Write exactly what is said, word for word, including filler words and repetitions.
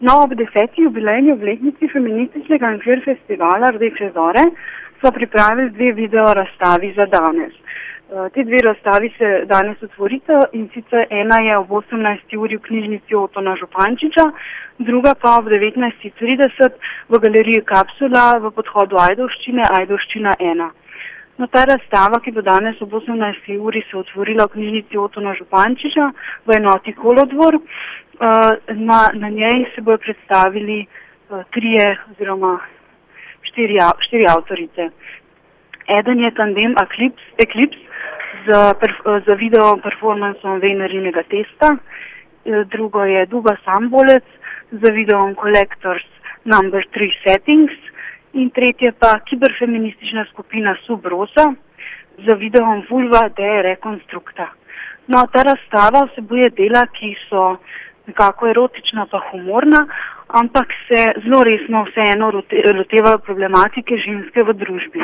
No, ob deseti jubilejni obletnici feminističnega in queer festivala Rdeče zore so pripravili dve video razstavi za danes. Te dve razstavi se danes otvorita, in sicer ena je ob osemnajsti uri v knjižnici Otona Župančiča, druga pa ob devetnajsti trideset v galeriji Kapsula v podhodu Ajdovščine, Ajdovščina ena. No, ta razstava, ki bo danes ob osemnajsti uri se otvorila v knjižnici Otona Župančiča v enoti Kolodvor, na, na njej se bojo predstavili trije oziroma štiri, štiri avtorice. Eden je tandem Eclipse, Eclipse z, z video performansom Vejnarinega testa, drugo je Duga Sambolec z videom Collectors number three Settings in tretje pa kiberfeministična skupina Subrosa z videom Vulva de Reconstructa. No, ta razstava vsebuje dela, ki so nekako erotična pa humorna, ampak se zelo resno vseeno lotevajo problematike ženske v družbi.